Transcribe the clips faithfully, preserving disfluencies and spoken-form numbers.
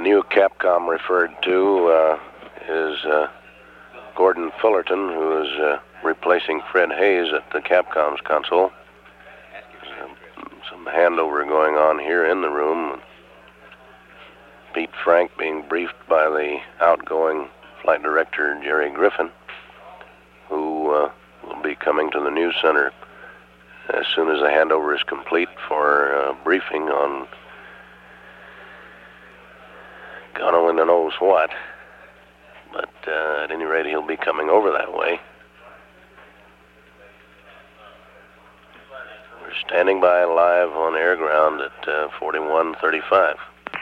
new Capcom referred to uh, is uh, Gordon Fullerton, who is uh, replacing Fred Hayes at the Capcom's console. Uh, some handover going on here in the room. Pete Frank being briefed by the outgoing flight director, Jerry Griffin, who uh, will be coming to the news center as soon as the handover is complete for a briefing on God only knows what. But uh, at any rate, he'll be coming over that way. We're standing by live on air ground at uh, forty-one thirty-five.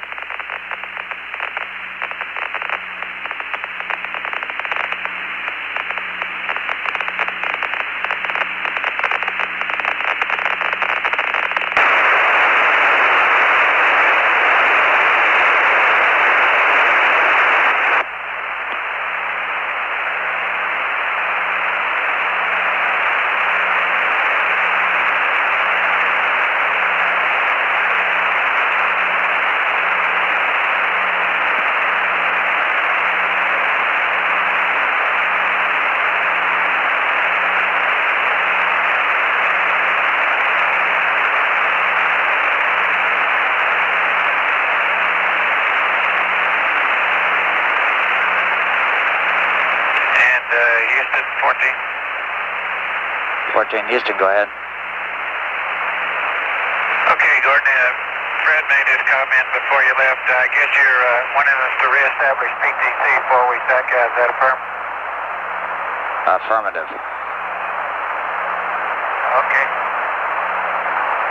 fourteen, Houston, go ahead. Okay, Gordon, uh, Fred made this comment before you left. I guess you're uh, wanting us to reestablish P T C four weeks back. Is that affirmative? Affirmative. Okay.